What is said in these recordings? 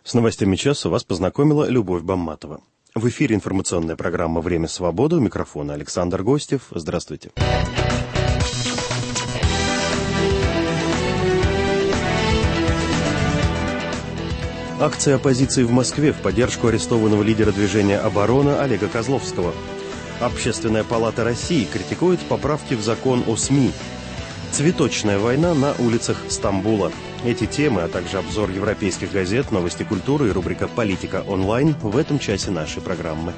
С новостями часа вас познакомила Любовь Бамматова. В эфире информационная программа «Время свободы». У микрофона Александр Гостев. Здравствуйте. Акция оппозиции в Москве в поддержку арестованного лидера движения «Оборона» Олега Козловского. Общественная палата России критикует поправки в закон о СМИ. Цветочная война на улицах Стамбула. Эти темы, а также обзор европейских газет, новости культуры и рубрика «Политика онлайн» в этом часе нашей программы.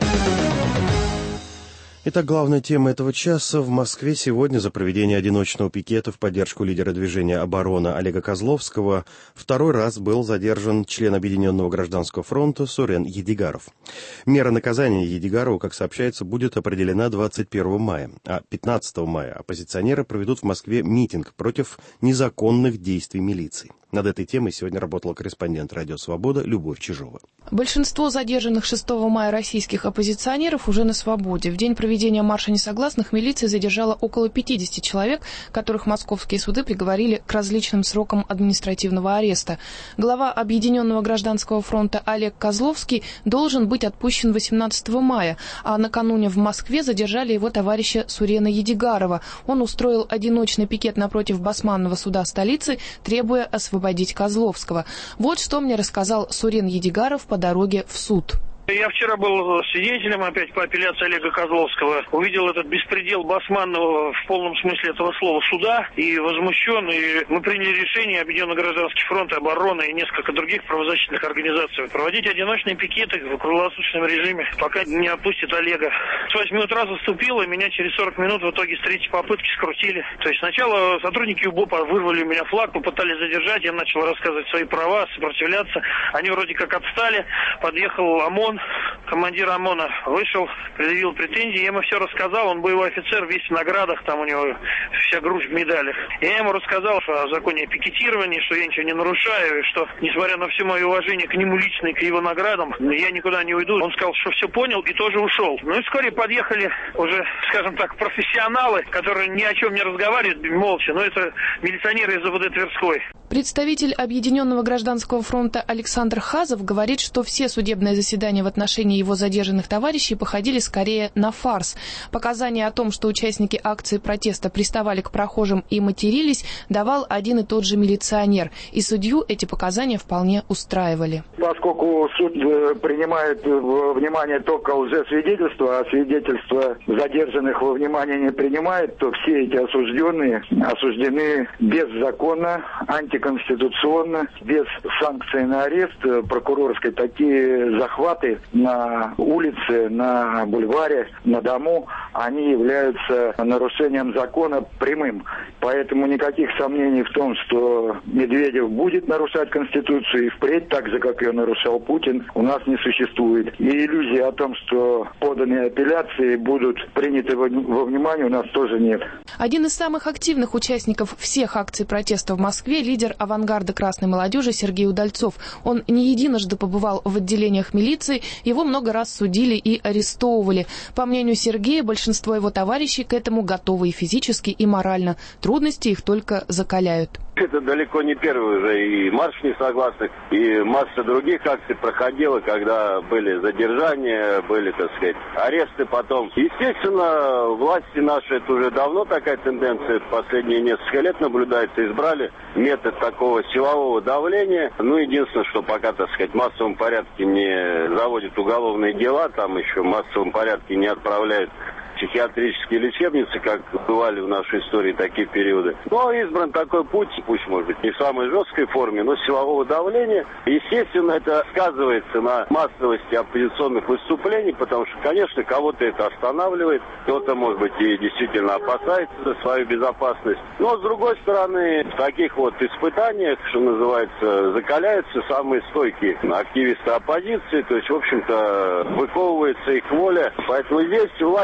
Итак, главная тема этого часа. В Москве сегодня за проведение одиночного пикета в поддержку лидера движения «Оборона» Олега Козловского второй раз был задержан член Объединенного гражданского фронта Сурен Едигаров. Мера наказания Едигарову, как сообщается, будет определена 21 мая, а 15 мая оппозиционеры проведут в Москве митинг против незаконных действий милиции. Над этой темой сегодня работала корреспондент «Радио Свобода» Любовь Чижова. Большинство задержанных 6 мая российских оппозиционеров уже на свободе. В день проведения марша несогласных милиция задержала около 50 человек, которых московские суды приговорили к различным срокам административного ареста. Глава Объединенного гражданского фронта Олег Козловский должен быть отпущен 18 мая, а накануне в Москве задержали его товарища Сурена Едигарова. Он устроил одиночный пикет напротив Басманного суда столицы, требуя освободить Козловского. Вот что мне рассказал Сурен Едигаров по дороге в суд. Я вчера был свидетелем опять по апелляции Олега Козловского. Увидел этот беспредел Басманного в полном смысле этого слова суда и возмущен. И мы приняли решение, Объединенный гражданский фронт, Оборона и несколько других правозащитных организаций, проводить одиночные пикеты в круглосуточном режиме, пока не отпустит Олега. С 8 утра заступило, меня через 40 минут в итоге с третьей попытки скрутили. То есть сначала сотрудники УБОПа вырвали у меня флаг, попытались задержать, я начал рассказывать свои права, сопротивляться. Они вроде как отстали, подъехал ОМОН. Командир ОМОНа вышел, предъявил претензии, я ему все рассказал, он боевой офицер, весь в наградах, там у него вся грудь в медалях. Я ему рассказал о законе о пикетировании, что я ничего не нарушаю, и что, несмотря на все мое уважение к нему лично и к его наградам, я никуда не уйду. Он сказал, что все понял и тоже ушел. Ну и вскоре подъехали уже, скажем так, профессионалы, которые ни о чем не разговаривают, молча, но это милиционеры из ОВД Тверской. Представитель Объединенного гражданского фронта Александр Хазов говорит, что все судебные заседания в отношении его задержанных товарищей походили скорее на фарс. Показания о том, что участники акции протеста приставали к прохожим и матерились, давал один и тот же милиционер. И судью эти показания вполне устраивали. Поскольку суд принимает во внимание только лжесвидетельства, а свидетельства задержанных во внимание не принимает, то все эти осужденные осуждены беззаконно, антиконституционно, без санкций на арест прокурорской. Такие захваты на улице, на бульваре, на дому, они являются нарушением закона прямым. Поэтому никаких сомнений в том, что Медведев будет нарушать Конституцию и впредь, так же, как ее нарушал Путин, у нас не существует. И иллюзии о том, что поданные апелляции будут приняты во внимание, у нас тоже нет. Один из самых активных участников всех акций протеста в Москве — лидер авангарда красной молодежи Сергей Удальцов. Он не единожды побывал в отделениях милиции, его много раз судили и арестовывали. По мнению Сергея, большинство его товарищей к этому готовы и физически, и морально. Трудности их только закаляют. Это далеко не первый уже и марш несогласных, и масса других акций проходила, когда были задержания, были, так сказать, аресты потом. Естественно, власти наши, это уже давно такая тенденция, последние несколько лет наблюдается, избрали метод такого силового давления. Ну, единственное, что пока, так сказать, в массовом порядке не заводят уголовные дела, там еще в массовом порядке не отправляют психиатрические лечебницы, как бывали в нашей истории такие периоды. Но избран такой путь, пусть, может быть, не в самой жесткой форме, но силового давления. Естественно, это сказывается на массовости оппозиционных выступлений, потому что, конечно, кого-то это останавливает, кто-то, может быть, и действительно опасается за свою безопасность. Но, с другой стороны, в таких вот испытаниях, что называется, закаляются самые стойкие активисты оппозиции, то есть, в общем-то, выковывается их воля. Поэтому здесь власти сильно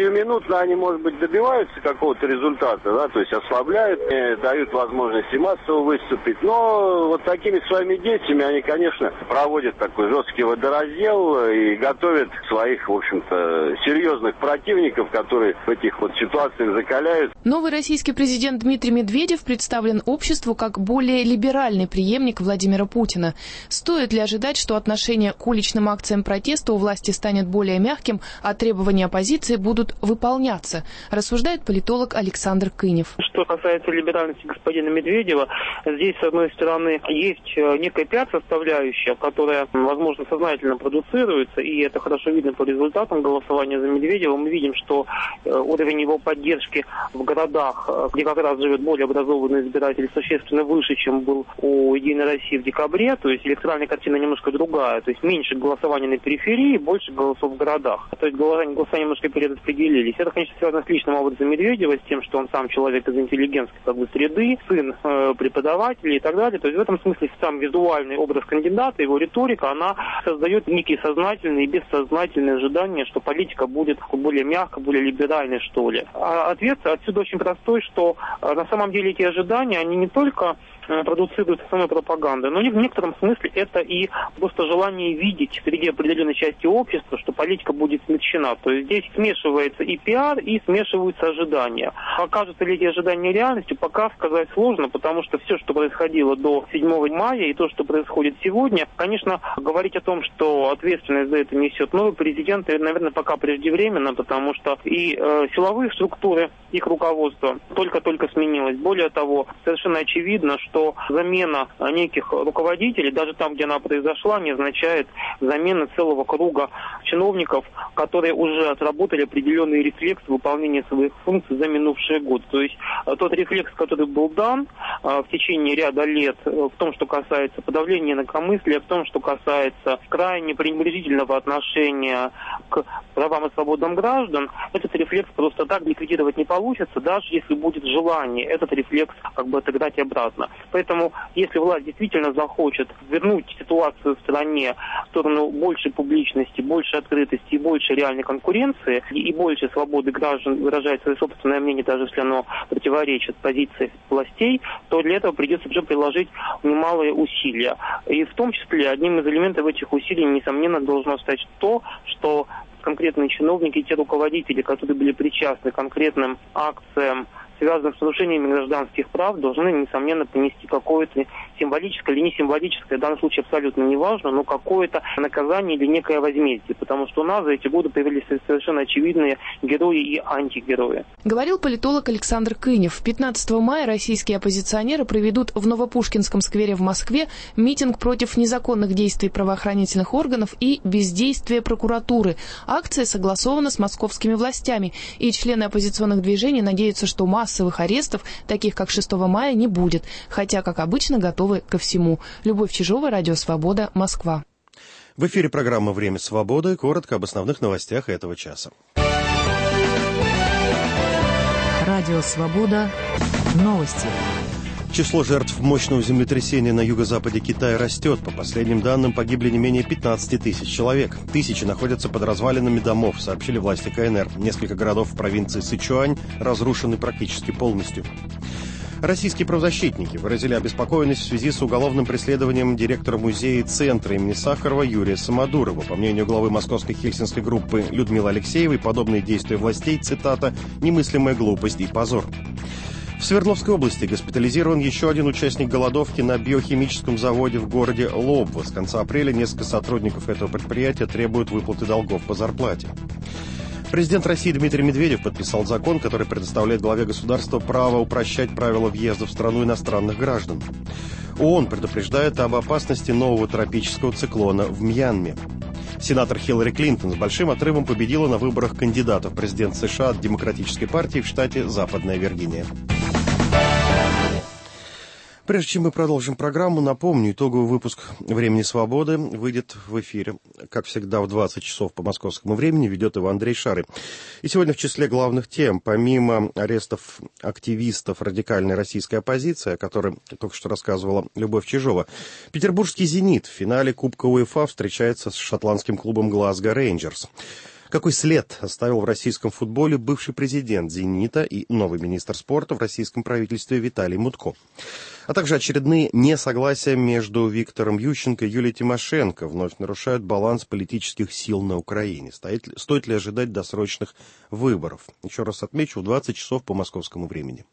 сиюминутно они, может быть, добиваются какого-то результата, да, то есть ослабляют, дают возможность и массово выступить, но вот такими своими действиями они, конечно, проводят такой жесткий водораздел и готовят своих, в общем-то, серьезных противников, которые в этих вот ситуациях закаляют. Новый российский президент Дмитрий Медведев представлен обществу как более либеральный преемник Владимира Путина. Стоит ли ожидать, что отношение к уличным акциям протеста у власти станет более мягким, а требования оппозиции будут выполняться, рассуждает политолог Александр Кынев. Что касается либеральности господина Медведева, здесь, с одной стороны, есть некая пиар-составляющая, которая, возможно, сознательно продуцируется, и это хорошо видно по результатам голосования за Медведева. Мы видим, что уровень его поддержки в городах, где как раз живет более образованный избиратель, существенно выше, чем был у «Единой России» в декабре. То есть электоральная картина немножко другая. То есть меньше голосования на периферии, больше голосов в городах. То есть голосования немножко перераспределились. Это, конечно, связано с личным образом Медведева, с тем, что он сам человек из интеллигентской среды, сын преподавателя и так далее. То есть в этом смысле сам визуальный образ кандидата, его риторика, она создает некие сознательные и бессознательные ожидания, что политика будет более мягкой, более либеральной, что ли. А ответ отсюда очень простой, что на самом деле эти ожидания, они не только продуцируются самой пропагандой, но в некотором смысле это и просто желание видеть среди определенной части общества, что политика будет смягчена. То есть здесь смешивается и пиар, и смешиваются ожидания. Окажутся ли эти ожидания реальностью, пока сказать сложно, потому что все, что происходило до 7 мая и то, что происходит сегодня, конечно, говорить о том, что ответственность за это несет новый президент, наверное, пока преждевременно, потому что и силовые структуры, их руководство только-только сменилось. Более того, совершенно очевидно, что замена неких руководителей, даже там, где она произошла, не означает замены целого круга чиновников, которые уже отработали определенный рефлекс выполнения своих функций за минувший год. То есть тот рефлекс, который был дан в течение ряда лет в том, что касается подавления инакомыслия, в том, что касается крайне пренебрежительного отношения к правам и свободам граждан, этот рефлекс просто так ликвидировать не получится, даже если будет желание этот рефлекс отыграть обратно. Поэтому, если власть действительно захочет вернуть ситуацию в стране в сторону большей публичности, большей открытости и большей реальной конкуренции, и больше свободы граждан выражать свое собственное мнение, даже если оно противоречит позиции властей, то для этого придется уже приложить немалые усилия. И в том числе одним из элементов этих усилий, несомненно, должно стать то, что конкретные чиновники, те руководители, которые были причастны к конкретным акциям, связанных с нарушениями гражданских прав, должны, несомненно, понести какое-то символическое или не символическое, в данном случае абсолютно не важно, но какое-то наказание или некое возмездие, потому что у нас за эти годы появились совершенно очевидные герои и антигерои. Говорил политолог Александр Кынев. 15 мая российские оппозиционеры проведут в Новопушкинском сквере в Москве митинг против незаконных действий правоохранительных органов и бездействия прокуратуры. Акция согласована с московскими властями, и члены оппозиционных движений надеются, что массовых арестов, таких как 6 мая, не будет, хотя, как обычно, готовы ко всему. Любовь Чижова, Радио Свобода, Москва. В эфире программа «Время свободы». Коротко об основных новостях этого часа. Радио Свобода. Новости. Число жертв мощного землетрясения на юго-западе Китая растет. По последним данным, погибли не менее 15 тысяч человек. Тысячи находятся под развалинами домов, сообщили власти КНР. Несколько городов в провинции Сычуань разрушены практически полностью. Российские правозащитники выразили обеспокоенность в связи с уголовным преследованием директора музея и центра имени Сахарова Юрия Самодурова. По мнению главы московской хельсинской группы Людмилы Алексеевой, подобные действия властей, цитата, «немыслимая глупость и позор». В Свердловской области госпитализирован еще один участник голодовки на биохимическом заводе в городе Лобва. С конца апреля несколько сотрудников этого предприятия требуют выплаты долгов по зарплате. Президент России Дмитрий Медведев подписал закон, который предоставляет главе государства право упрощать правила въезда в страну иностранных граждан. ООН предупреждает об опасности нового тропического циклона в Мьянме. Сенатор Хиллари Клинтон с большим отрывом победила на выборах кандидата в президент США от Демократической партии в штате Западная Виргиния. Прежде чем мы продолжим программу, напомню, итоговый выпуск «Времени свободы» выйдет в эфире, как всегда, в 20 часов по московскому времени, ведет его Андрей Шары. И сегодня в числе главных тем, помимо арестов активистов радикальной российской оппозиции, о которой только что рассказывала Любовь Чижова, петербургский «Зенит» в финале Кубка УЕФА встречается с шотландским клубом «Глазго Рейнджерс». Какой след оставил в российском футболе бывший президент «Зенита» и новый министр спорта в российском правительстве Виталий Мутко? А также очередные несогласия между Виктором Ющенко и Юлией Тимошенко вновь нарушают баланс политических сил на Украине. Стоит ли ожидать досрочных выборов? Еще раз отмечу, в 20 часов по московскому времени.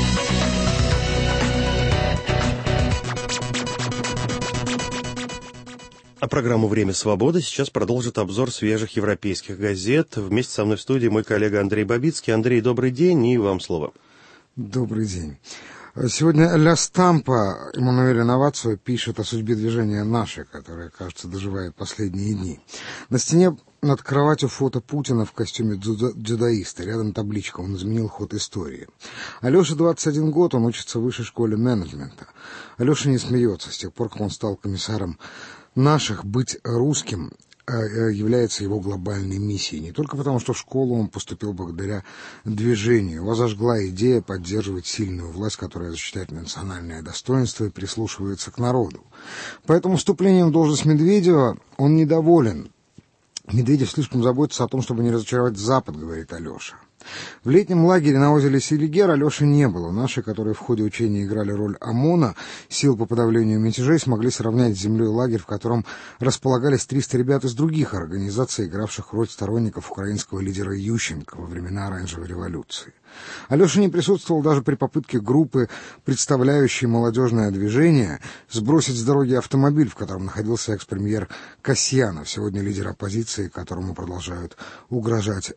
А программу «Время свободы» сейчас продолжит обзор свежих европейских газет. Вместе со мной в студии мой коллега Андрей Бабицкий. Андрей, добрый день, и вам слово. Добрый день. Сегодня Ля Стампа Эммануэль Новацио пишет о судьбе движения «Наши», которое, кажется, доживает последние дни. На стене над кроватью фото Путина в костюме дзюдоиста. Рядом табличка: он изменил ход истории. Алёше 21 год, он учится в высшей школе менеджмента. Алёша не смеется. С тех пор, как он стал комиссаром «Наших», быть русским является его глобальной миссией. Не только потому, что в школу он поступил благодаря движению. Его зажгла идея поддерживать сильную власть, которая защищает национальное достоинство и прислушивается к народу. Поэтому вступлением в должность Медведева он недоволен. Медведев слишком заботится о том, чтобы не разочаровать Запад, говорит Алёша. В летнем лагере на озере Селигер Алёши не было. Наши, которые в ходе учения играли роль ОМОНа, сил по подавлению мятежей, смогли сравнять с землей лагерь, в котором располагались 300 ребят из других организаций, игравших роль сторонников украинского лидера Ющенко во времена Оранжевой революции. Алёша не присутствовал даже при попытке группы, представляющей молодежное движение, сбросить с дороги автомобиль, в котором находился экс-премьер Касьянов, сегодня лидер оппозиции, которому продолжают угрожать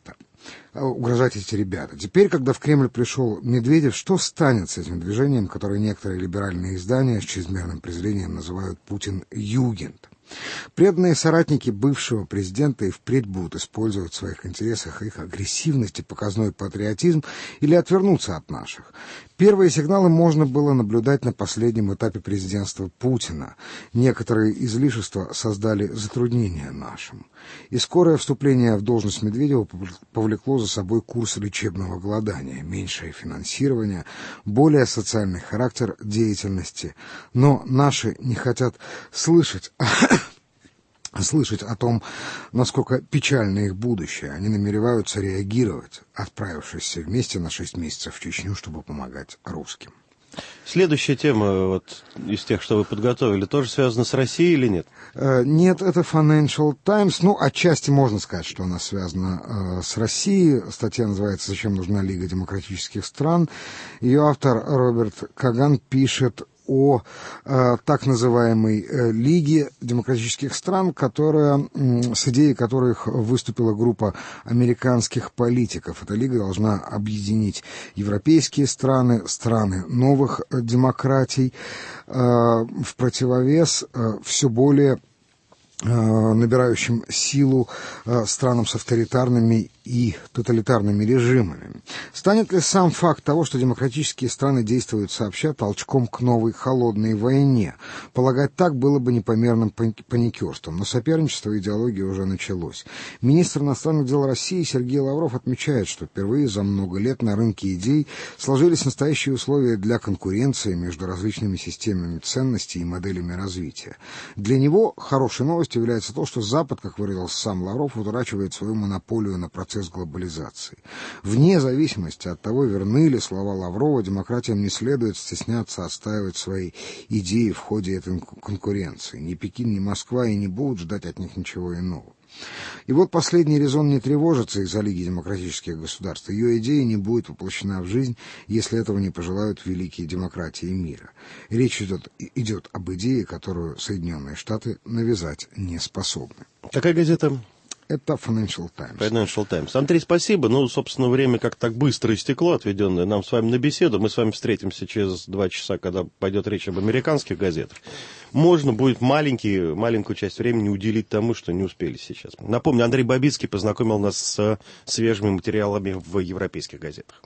эти ребята. Теперь, когда в Кремль пришел Медведев, что станет с этим движением, которое некоторые либеральные издания с чрезмерным презрением называют «Путин-Югент»? Преданные соратники бывшего президента и впредь будут использовать в своих интересах их агрессивность и показной патриотизм или отвернуться от наших. Первые сигналы можно было наблюдать на последнем этапе президентства Путина. Некоторые излишества создали затруднения нашим. И скорое вступление в должность Медведева повлекло за собой курс лечебного голодания, меньшее финансирование, более социальный характер деятельности. Но наши не хотят слышать о том, насколько печально их будущее. Они намереваются реагировать, отправившись вместе на 6 месяцев в Чечню, чтобы помогать русским. Следующая тема из тех, что вы подготовили, тоже связана с Россией или нет? Нет, это Financial Times. Отчасти можно сказать, что она связана с Россией. Статья называется «Зачем нужна Лига демократических стран?». Ее автор Роберт Каган пишет о так называемой Лиге демократических стран, с идеей которых выступила группа американских политиков. Эта лига должна объединить европейские страны, страны новых демократий, в противовес все более набирающим силу странам с авторитарными и тоталитарными режимами. Станет ли сам факт того, что демократические страны действуют сообща, толчком к новой холодной войне? Полагать так было бы непомерным паникерством, но соперничество идеологии уже началось. Министр иностранных дел России Сергей Лавров отмечает, что впервые за много лет на рынке идей сложились настоящие условия для конкуренции между различными системами ценностей и моделями развития. Для него хорошей новостью является то, что Запад, как выразился сам Лавров, утрачивает свою монополию на процесс глобализации. Вне зависимости от того, верны ли слова Лаврова, демократиям не следует стесняться отстаивать свои идеи в ходе этой конкуренции. Ни Пекин, ни Москва и не будут ждать от них ничего иного. И последний резон не тревожится из-за Лиги демократических государств. Ее идея не будет воплощена в жизнь, если этого не пожелают великие демократии мира. Речь идет об идее, которую Соединенные Штаты навязать не способны. Какая газета? Это Financial Times. Financial Times. Андрей, спасибо. Собственно, время как так быстро истекло, отведенное нам с вами на беседу. Мы с вами встретимся через 2 часа, когда пойдет речь об американских газетах. Можно будет маленькую часть времени уделить тому, что не успели сейчас. Напомню, Андрей Бабицкий познакомил нас с свежими материалами в европейских газетах.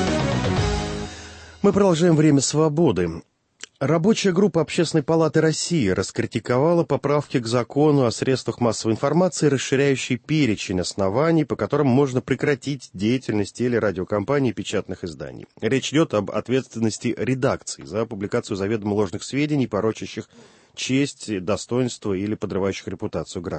Мы продолжаем «Время свободы». Рабочая группа Общественной палаты России раскритиковала поправки к закону о средствах массовой информации, расширяющий перечень оснований, по которым можно прекратить деятельность телерадиокомпаний и печатных изданий. Речь идет об ответственности редакций за публикацию заведомо ложных сведений, порочащих честь, достоинство или подрывающих репутацию граждан.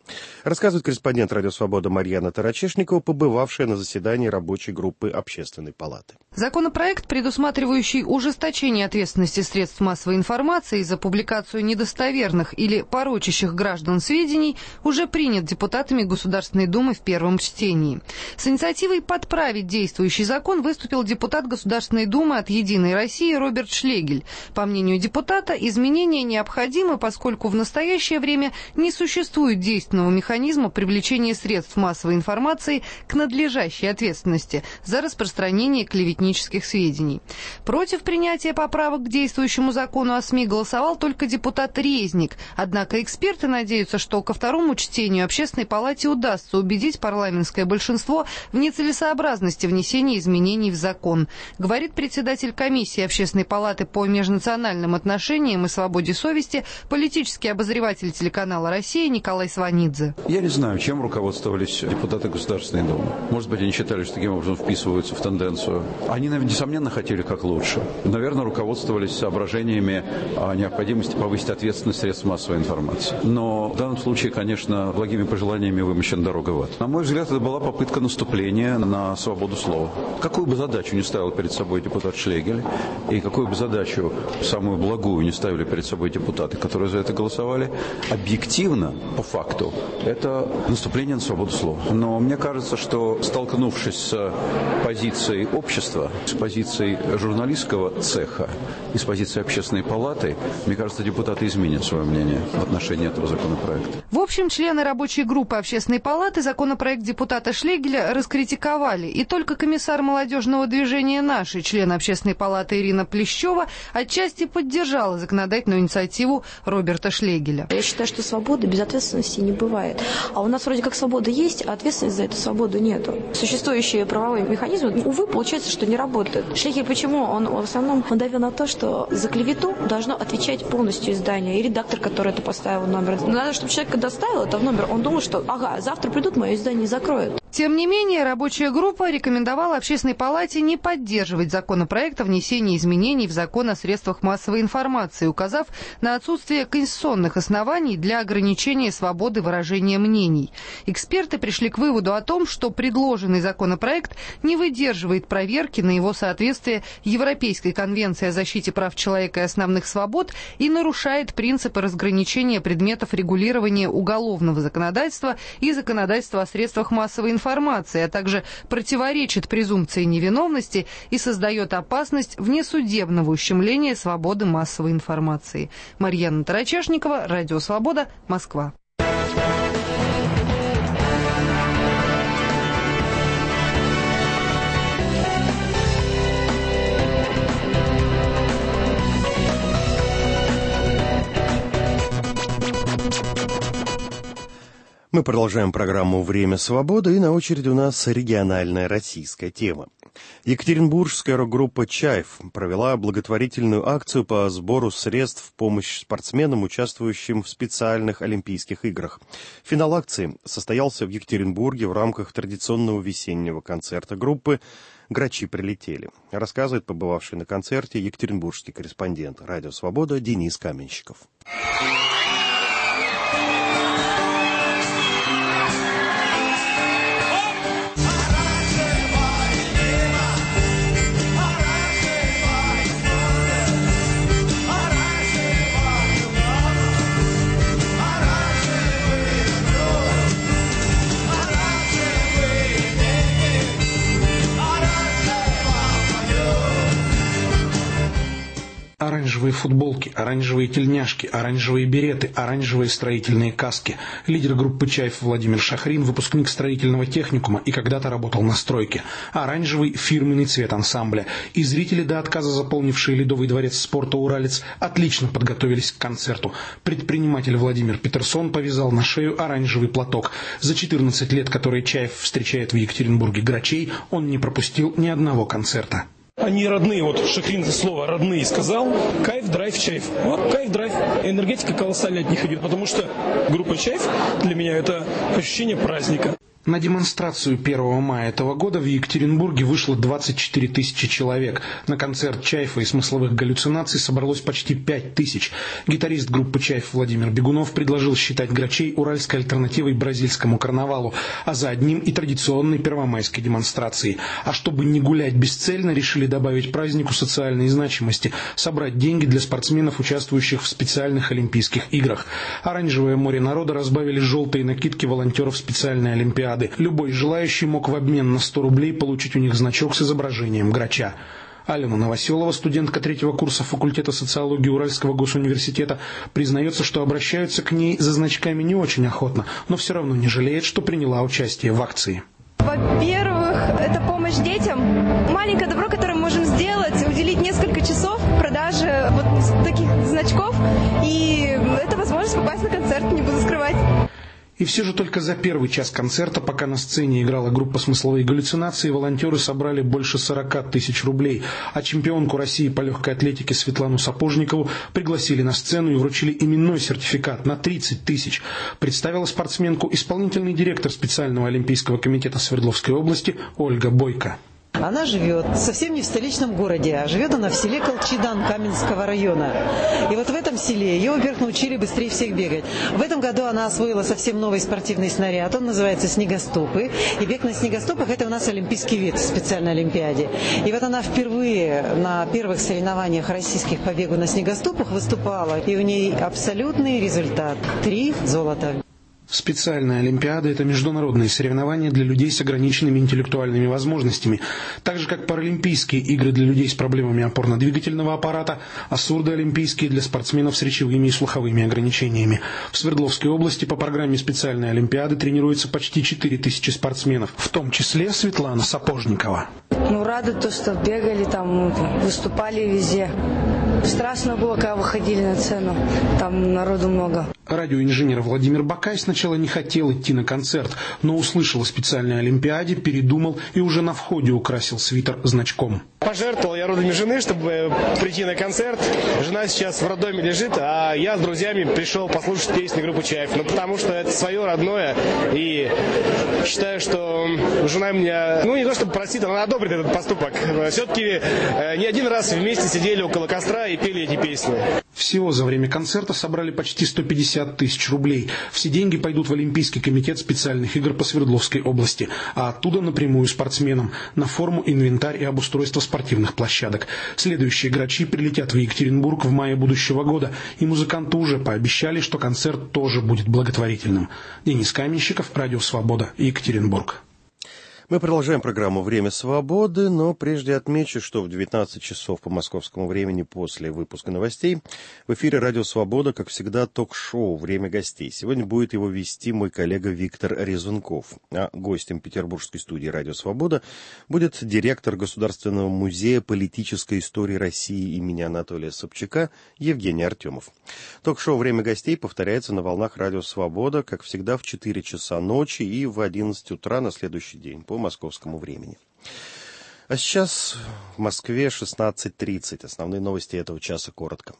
Рассказывает корреспондент «Радио Свобода» Марьяна Тарачешникова, побывавшая на заседании рабочей группы Общественной палаты. Законопроект, предусматривающий ужесточение ответственности средств массовой информации за публикацию недостоверных или порочащих граждан сведений, уже принят депутатами Государственной Думы в первом чтении. С инициативой подправить действующий закон выступил депутат Государственной Думы от «Единой России» Роберт Шлегель. По мнению депутата, изменения необходимы, поскольку в настоящее время не существует действенного механизма привлечения средств массовой информации к надлежащей ответственности за распространение клеветнических сведений. Против принятия поправок к действующему закону о СМИ голосовал только депутат Резник. Однако эксперты надеются, что ко второму чтению Общественной палате удастся убедить парламентское большинство в нецелесообразности внесения изменений в закон. Говорит председатель комиссии Общественной палаты по межнациональным отношениям и свободе совести, политический обозреватель телеканала «Россия» Николай Сванидзе. Я не знаю, чем руководствовались депутаты Государственной Думы. Может быть, они считали, что таким образом вписываются в тенденцию. Они, несомненно, хотели как лучше. Наверное, руководствовались соображениями о необходимости повысить ответственность средств массовой информации. Но в данном случае, конечно, благими пожеланиями вымощена дорога в ад. На мой взгляд, это была попытка наступления на свободу слова. Какую бы задачу не ставил перед собой депутат Шлегель, и какую бы задачу, самую благую, не ставили перед собой депутаты, которые за это голосовали, объективно, по факту, это наступление на свободу слова. Но мне кажется, что, столкнувшись с позицией общества, с позицией журналистского цеха и с позицией Общественной палаты, мне кажется, депутаты изменят свое мнение в отношении этого законопроекта. В общем, члены рабочей группы Общественной палаты законопроект депутата Шлегеля раскритиковали. И только комиссар молодежного движения «Наши», член Общественной палаты Ирина Плещева, отчасти поддержала законодательную инициативу Роберта Шлегеля. Я считаю, что свободы без ответственности не бывает. А у нас вроде как свобода есть, а ответственности за эту свободу нету. Существующие правовые механизмы, увы, получается, что не работают. Шлегель почему? Он в основном давил на то, что за клевету должно отвечать полностью издание и редактор, который это поставил номер. Но надо, чтобы человек, когда ставил это в номер, он думал, что ага, завтра придут, мое издание закроют. Тем не менее, рабочая группа рекомендовала Общественной палате не поддерживать законопроект о внесении изменений в закон о средствах массовой информации, указав на отсутствие конституционных оснований для ограничения свободы выражения мнений. Эксперты пришли к выводу о том, что предложенный законопроект не выдерживает проверки на его соответствие Европейской конвенции о защите прав человека и основных свобод и нарушает принципы разграничения предметов регулирования уголовного законодательства и законодательства о средствах массовой информации, а также противоречит презумпции невиновности и создает опасность внесудебного ущемления свободы массовой информации. Марьяна Тарачешникова, Радио Свобода, Москва. Мы продолжаем программу «Время свободы», и на очереди у нас региональная российская тема. Екатеринбургская рок-группа «Чайф» провела благотворительную акцию по сбору средств в помощь спортсменам, участвующим в специальных Олимпийских играх. Финал акции состоялся в Екатеринбурге в рамках традиционного весеннего концерта группы «Грачи прилетели». Рассказывает побывавший на концерте екатеринбургский корреспондент «Радио Свобода» Денис Каменщиков. Оранжевые футболки, оранжевые тельняшки, оранжевые береты, оранжевые строительные каски. Лидер группы «Чайф» Владимир Шахрин, выпускник строительного техникума и когда-то работал на стройке. Оранжевый фирменный цвет ансамбля. И зрители, до отказа заполнившие Ледовый дворец спорта «Уралец», отлично подготовились к концерту. Предприниматель Владимир Петерсон повязал на шею оранжевый платок. За 14 лет, которые «Чайф» встречает в Екатеринбурге грачей, он не пропустил ни одного концерта. Они родные, вот Шахрин слово «родные» сказал. Кайф, драйв, чайф. Вот кайф, драйв. Энергетика колоссальная от них идет, потому что группа «Чайф» для меня это ощущение праздника. На демонстрацию 1 мая этого года в Екатеринбурге вышло 24 тысячи человек. На концерт Чайфа и смысловых галлюцинаций собралось почти 5 тысяч. Гитарист группы Чайф Владимир Бегунов предложил считать грачей уральской альтернативой бразильскому карнавалу, а за одним и традиционной первомайской демонстрацией. А чтобы не гулять бесцельно, решили добавить празднику социальной значимости, собрать деньги для спортсменов, участвующих в специальных Олимпийских играх. Оранжевое море народа разбавили желтые накидки волонтеров специальной Олимпиады. Любой желающий мог в обмен на 100 рублей получить у них значок с изображением грача. Алена Новоселова, студентка 3-го курса факультета социологии Уральского госуниверситета, признается, что обращаются к ней за значками не очень охотно, но все равно не жалеет, что приняла участие в акции. Во-первых, это помощь детям. Маленькое добро, которое мы можем сделать, уделить несколько часов продаже вот таких значков, и это возможность попасть на концерт, не буду скрывать. И все же только за первый час концерта, пока на сцене играла группа «Смысловые галлюцинации», волонтеры собрали больше 40 тысяч рублей, а чемпионку России по легкой атлетике Светлану Сапожникову пригласили на сцену и вручили именной сертификат на 30 тысяч. Представила спортсменку исполнительный директор специального Олимпийского комитета Свердловской области Ольга Бойко. Она живет совсем не в столичном городе, а живет она в селе Колчидан Каменского района. И вот в этом селе ее, во-первых, научили быстрее всех бегать. В этом году она освоила совсем новый спортивный снаряд, он называется снегоступы. И бег на снегоступах – это у нас олимпийский вид в специальной олимпиаде. И вот она впервые на первых соревнованиях российских по бегу на снегоступах выступала. И у ней абсолютный результат – 3 золота. Специальная Олимпиада – это международные соревнования для людей с ограниченными интеллектуальными возможностями, так же как Паралимпийские игры для людей с проблемами опорно-двигательного аппарата, а сурдоолимпийские для спортсменов с речевыми и слуховыми ограничениями. В Свердловской области по программе специальной Олимпиады тренируется почти 4000 спортсменов, в том числе Светлана Сапожникова. Рада то, что бегали, там выступали везде. Страшно было, когда выходили на сцену, там народу много. Радиоинженер Владимир Бакай сначала не хотел идти на концерт, но услышал о специальной Олимпиаде, передумал и уже на входе украсил свитер значком. Пожертвовал я родами жены, чтобы прийти на концерт. Жена сейчас в роддоме лежит, а я с друзьями пришел послушать песни группы Чайф. Потому что это свое родное, и считаю, что жена меня, не то чтобы простит, она одобрит этот поступок. Все-таки не один раз вместе сидели около костра и пели эти песни. Всего за время концерта собрали почти 150 тысяч рублей. Все деньги пойдут в Олимпийский комитет специальных игр по Свердловской области, а оттуда напрямую спортсменам на форму, инвентарь и обустройство спортивных площадок. Следующие грачи прилетят в Екатеринбург в мае будущего года, и музыканты уже пообещали, что концерт тоже будет благотворительным. Денис Каменщиков, Радио Свобода, Екатеринбург. Мы продолжаем программу «Время свободы», но прежде отмечу, что в 19 часов по московскому времени после выпуска новостей в эфире «Радио Свобода», как всегда, ток-шоу «Время гостей». Сегодня будет его вести мой коллега Виктор Резунков. А гостем петербургской студии «Радио Свобода» будет директор Государственного музея политической истории России имени Анатолия Собчака Евгений Артемов. Ток-шоу «Время гостей» повторяется на волнах «Радио Свобода», как всегда, в 4 часа ночи и в 11 утра на следующий день по московскому времени. А сейчас в Москве 16:30. Основные новости этого часа коротко.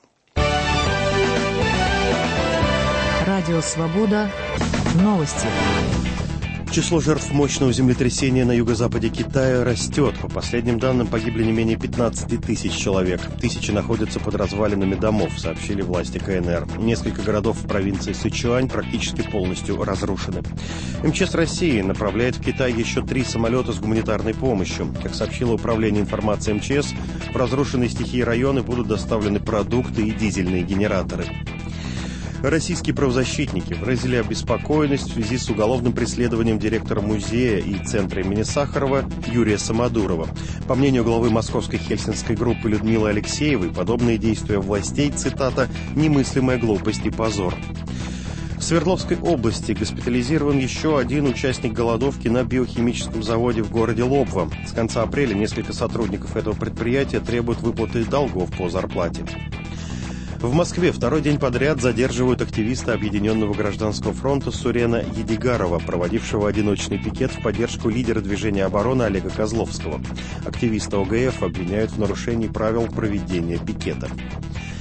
Радио Свобода. Новости. Число жертв мощного землетрясения на юго-западе Китая растет. По последним данным, погибли не менее 15 тысяч человек. Тысячи находятся под развалинами домов, сообщили власти КНР. Несколько городов в провинции Сычуань практически полностью разрушены. МЧС России направляет в Китай еще 3 самолета с гуманитарной помощью. Как сообщило Управление информации МЧС, в разрушенные стихией районы будут доставлены продукты и дизельные генераторы. Российские правозащитники выразили обеспокоенность в связи с уголовным преследованием директора музея и центра имени Сахарова Юрия Самодурова. По мнению главы московской хельсинской группы Людмилы Алексеевой, подобные действия властей, цитата, «немыслимая глупость и позор». В Свердловской области госпитализирован еще один участник голодовки на биохимическом заводе в городе Лобва. С конца апреля несколько сотрудников этого предприятия требуют выплаты долгов по зарплате. В Москве второй день подряд задерживают активиста Объединенного гражданского фронта Сурена Едигарова, проводившего одиночный пикет в поддержку лидера движения обороны Олега Козловского. Активиста ОГФ обвиняют в нарушении правил проведения пикета.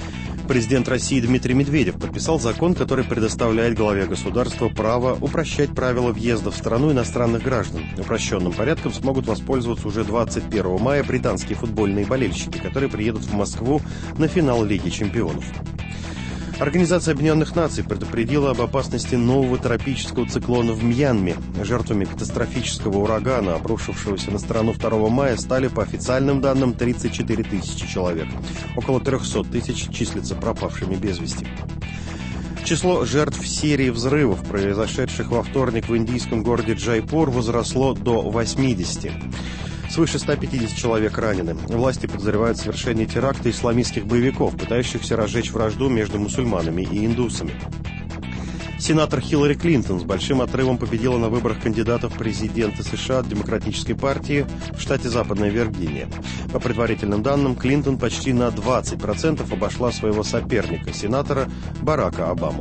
Президент России Дмитрий Медведев подписал закон, который предоставляет главе государства право упрощать правила въезда в страну иностранных граждан. Упрощенным порядком смогут воспользоваться уже 21 мая британские футбольные болельщики, которые приедут в Москву на финал Лиги чемпионов. Организация Объединенных Наций предупредила об опасности нового тропического циклона в Мьянме. Жертвами катастрофического урагана, обрушившегося на страну 2 мая, стали, по официальным данным, 34 тысячи человек. Около 300 тысяч числятся пропавшими без вести. Число жертв серии взрывов, произошедших во вторник в индийском городе Джайпур, возросло до 80. Свыше 150 человек ранены. Власти подозревают в совершении теракта исламистских боевиков, пытающихся разжечь вражду между мусульманами и индусами. Сенатор Хиллари Клинтон с большим отрывом победила на выборах кандидатов в президенты США от Демократической партии в штате Западная Виргиния. По предварительным данным, Клинтон почти на 20% обошла своего соперника, сенатора Барака Обаму.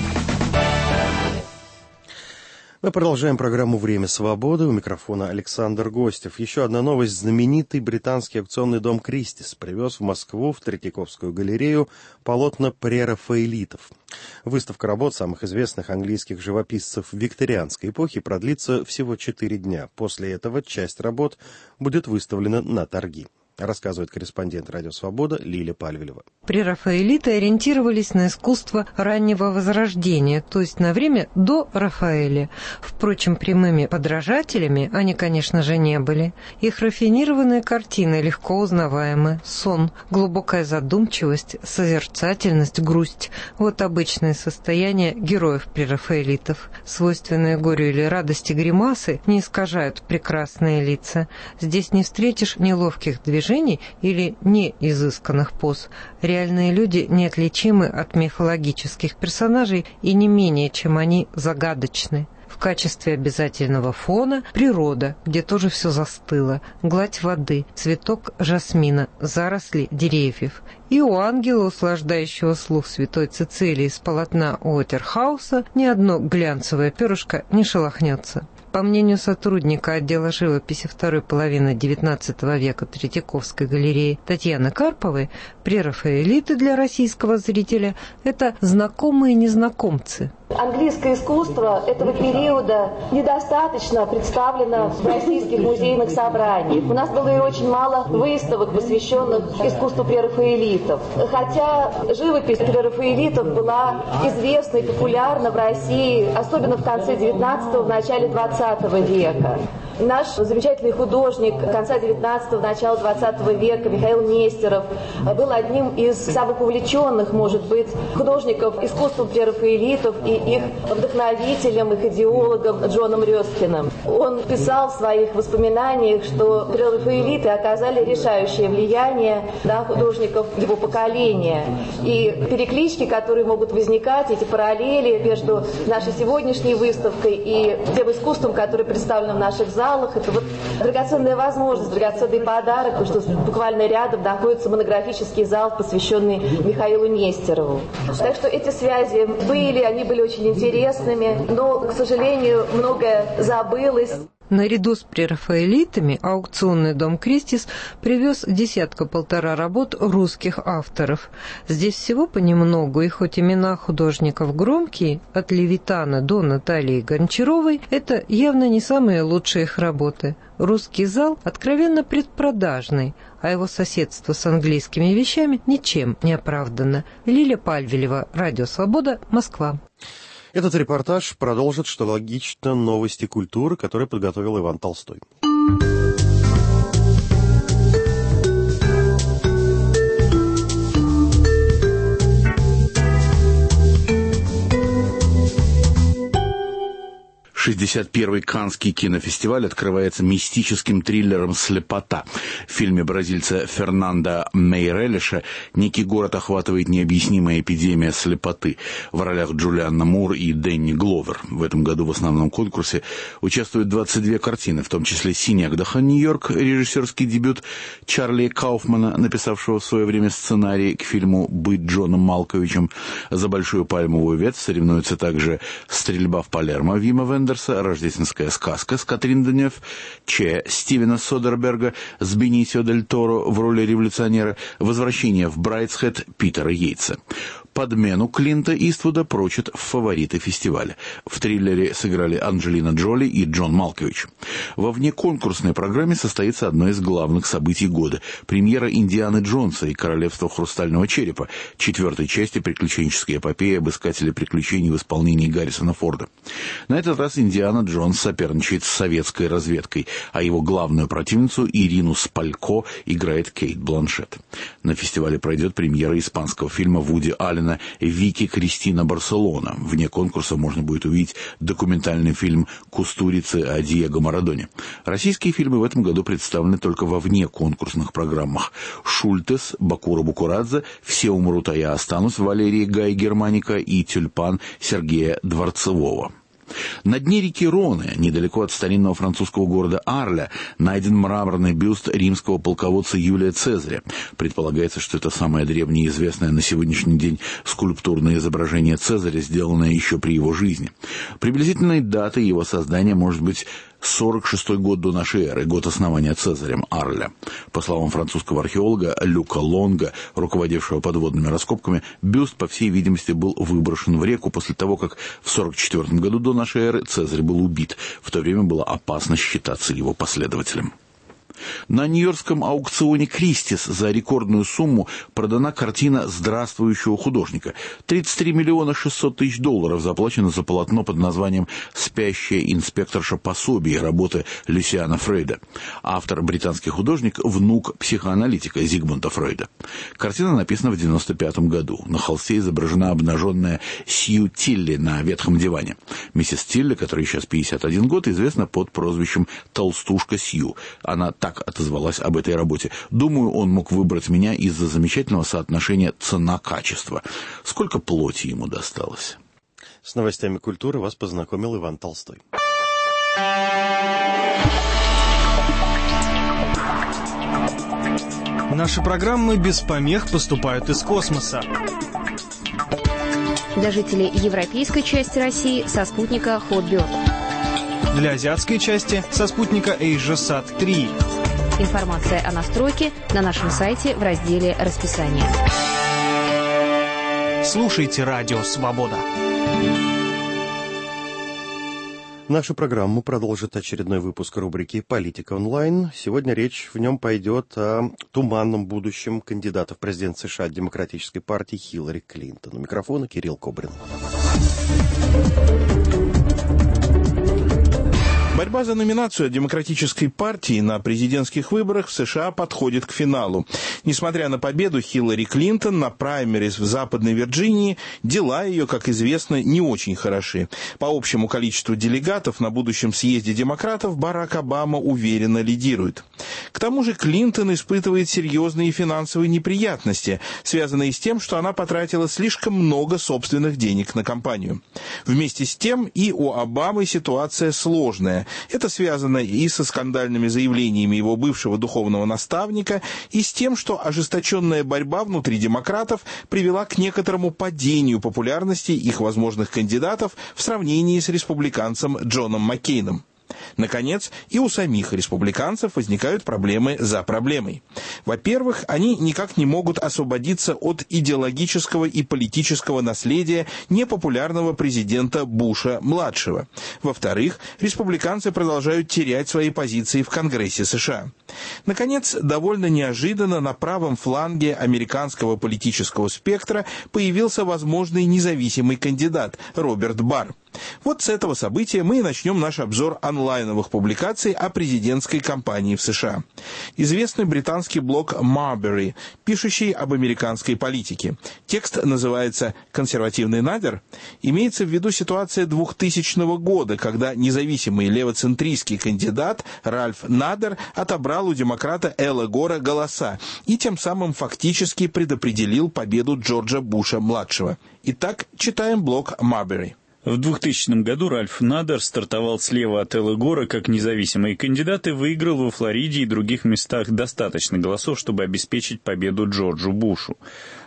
Мы продолжаем программу «Время свободы». У микрофона Александр Гостев. Еще одна новость. Знаменитый британский аукционный дом «Кристис» привез в Москву, в Третьяковскую галерею, полотна прерафаэлитов. Выставка работ самых известных английских живописцев викторианской эпохи продлится всего 4 дня. После этого часть работ будет выставлена на торги. Рассказывает корреспондент «Радио Свобода» Лиля Пальвелева. Прерафаэлиты ориентировались на искусство раннего Возрождения, то есть на время до Рафаэля. Впрочем, прямыми подражателями они, конечно же, не были. Их рафинированные картины легко узнаваемы. Сон, глубокая задумчивость, созерцательность, грусть – вот обычное состояние героев прерафаэлитов. Свойственные горю или радости гримасы не искажают прекрасные лица. Здесь не встретишь неловких движений или неизысканных поз. Реальные люди неотличимы от мифологических персонажей и не менее, чем они, загадочны. В качестве обязательного фона природа, где тоже все застыло, гладь воды, цветок жасмина, заросли деревьев. И у ангела, услаждающего слух святой Цицилии с полотна Уотерхауса, ни одно глянцевое перышко не шелохнется. По мнению сотрудника отдела живописи второй половины XIX века Третьяковской галереи Татьяны Карповой, прерафаэлиты для российского зрителя – это знакомые незнакомцы. Английское искусство этого периода недостаточно представлено в российских музейных собраниях. У нас было и очень мало выставок, посвященных искусству прерафаэлитов. Хотя живопись прерафаэлитов была известна и популярна в России, особенно в конце XIX, в начале XX века. Наш замечательный художник конца XIX, начала XX века Михаил Нестеров был одним из самых увлеченных, может быть, художников искусством прерафаэлитов и их вдохновителем, их идеологом Джоном Рёскиным. Он писал в своих воспоминаниях, что прерафаэлиты оказали решающее влияние на художников его поколения. И переклички, которые могут возникать, эти параллели между нашей сегодняшней выставкой и тем искусством, которое представлено в наших залах, это вот драгоценная возможность, драгоценный подарок, потому что буквально рядом находится монографический зал, посвященный Михаилу Нестерову. Так что эти связи были, они были очень интересными, но, к сожалению, многое забылось. Наряду с прерафаэлитами аукционный дом «Кристис» привез 10-1.5 работ русских авторов. Здесь всего понемногу, и хоть имена художников громкие, от Левитана до Натальи Гончаровой, это явно не самые лучшие их работы. Русский зал откровенно предпродажный, а его соседство с английскими вещами ничем не оправдано. Лиля Пальвелева, Радио Свобода, Москва. Этот репортаж продолжит, что логично, новости культуры, которые подготовил Иван Толстой. 61-й Каннский кинофестиваль открывается мистическим триллером «Слепота». В фильме бразильца Фернандо Мейрелеша некий город охватывает необъяснимая эпидемия слепоты. В ролях Джулианна Мур и Дэнни Гловер. В этом году в основном конкурсе участвуют 22 картины, в том числе «Синегдаха», Нью-Йорк, режиссерский дебют Чарли Кауфмана, написавшего в свое время сценарий к фильму «Быть Джоном Малковичем». За большую пальмовую ветвь соревнуются также «Стрельба в Палермо» Вима Вендерса Вендерса, «Рождественская сказка» с Катрин Денев, «Че» Стивена Содерберга с Бенисио дель Торо в роли революционера, «Возвращение в Брайтсхед» Питера Йейтса. «Подмену» Клинта Иствуда прочат в фавориты фестиваля. В триллере сыграли Анджелина Джоли и Джон Малкович. Во внеконкурсной программе состоится одно из главных событий года – премьера «Индианы Джонса» и «Королевство хрустального черепа», 4-й части приключенческой эпопеи об искателе приключений в исполнении Гаррисона Форда. На этот раз Индиана Джонс соперничает с советской разведкой, а его главную противницу Ирину Спалько играет Кейт Бланшетт. На фестивале пройдет премьера испанского фильма Вуди Аллена «Вики Кристина Барселона». Вне конкурса можно будет увидеть документальный фильм «Кустурицы» о Диего Марадоне. Российские фильмы в этом году представлены только во внеконкурсных программах. «Шультес» Бакура Букурадзе, «Все умрут, а я останусь» Валерии Гай Германика и «Тюльпан» Сергея Дворцевого. На дне реки Роны, недалеко от старинного французского города Арля, найден мраморный бюст римского полководца Юлия Цезаря. Предполагается, что это самое древнее известное на сегодняшний день скульптурное изображение Цезаря, сделанное еще при его жизни. Приблизительной датой его создания может быть 46-й год до нашей эры, год основания Цезарем Арля. По словам французского археолога Люка Лонга, руководившего подводными раскопками, бюст, по всей видимости, был выброшен в реку после того, как в 44 году до нашей эры Цезарь был убит. В то время было опасно считаться его последователем. На нью-йоркском аукционе «Кристис» за рекордную сумму продана картина здравствующего художника. 33 миллиона 600 тысяч долларов заплачено за полотно под названием «Спящая инспекторша пособий» работы Люсиана Фрейда. Автор — британский художник, внук психоаналитика Зигмунда Фрейда. Картина написана в 1995 году. На холсте изображена обнаженная Сью Тилли на ветхом диване. Миссис Тилли, которой сейчас 51 год, известна под прозвищем «Толстушка Сью». Она так отозвалась об этой работе. «Думаю, он мог выбрать меня из-за замечательного соотношения цена-качество. Сколько плоти ему досталось». С новостями культуры вас познакомил Иван Толстой. Наши программы без помех поступают из космоса. Для жителей европейской части России со спутника Hotbird. Для азиатской части со спутника AsiaSat 3. Информация о настройке на нашем сайте в разделе «Расписание». Слушайте «Радио Свобода». Нашу программу продолжит очередной выпуск рубрики «Политика онлайн». Сегодня речь в нем пойдет о туманном будущем кандидата в президент США от Демократической партии Хиллари Клинтон. У микрофона Кирилл Кобрин. Борьба за номинацию от Демократической партии на президентских выборах в США подходит к финалу. Несмотря на победу Хиллари Клинтон на праймериз в Западной Вирджинии, дела ее, как известно, не очень хороши. По общему количеству делегатов на будущем съезде демократов Барак Обама уверенно лидирует. К тому же Клинтон испытывает серьезные финансовые неприятности, связанные с тем, что она потратила слишком много собственных денег на кампанию. Вместе с тем и у Обамы ситуация сложная. Это связано и со скандальными заявлениями его бывшего духовного наставника, и с тем, что ожесточенная борьба внутри демократов привела к некоторому падению популярности их возможных кандидатов в сравнении с республиканцем Джоном Маккейном. Наконец, и у самих республиканцев возникают проблемы за проблемой. Во-первых, они никак не могут освободиться от идеологического и политического наследия непопулярного президента Буша-младшего. Во-вторых, республиканцы продолжают терять свои позиции в Конгрессе США. Наконец, довольно неожиданно на правом фланге американского политического спектра появился возможный независимый кандидат Роберт Барр. Вот с этого события мы и начнем наш обзор онлайновых публикаций о президентской кампании в США. Известный британский блог Marbury, пишущий об американской политике. Текст называется «Консервативный Надер». Имеется в виду ситуация 2000 года, когда независимый левоцентристский кандидат Ральф Надер отобрал у демократа Эла Гора голоса и тем самым фактически предопределил победу Джорджа Буша-младшего. Итак, читаем блог Marbury. В 2000 году Ральф Надер стартовал слева от Эла Гора как независимый кандидат и выиграл во Флориде и других местах достаточно голосов, чтобы обеспечить победу Джорджу Бушу.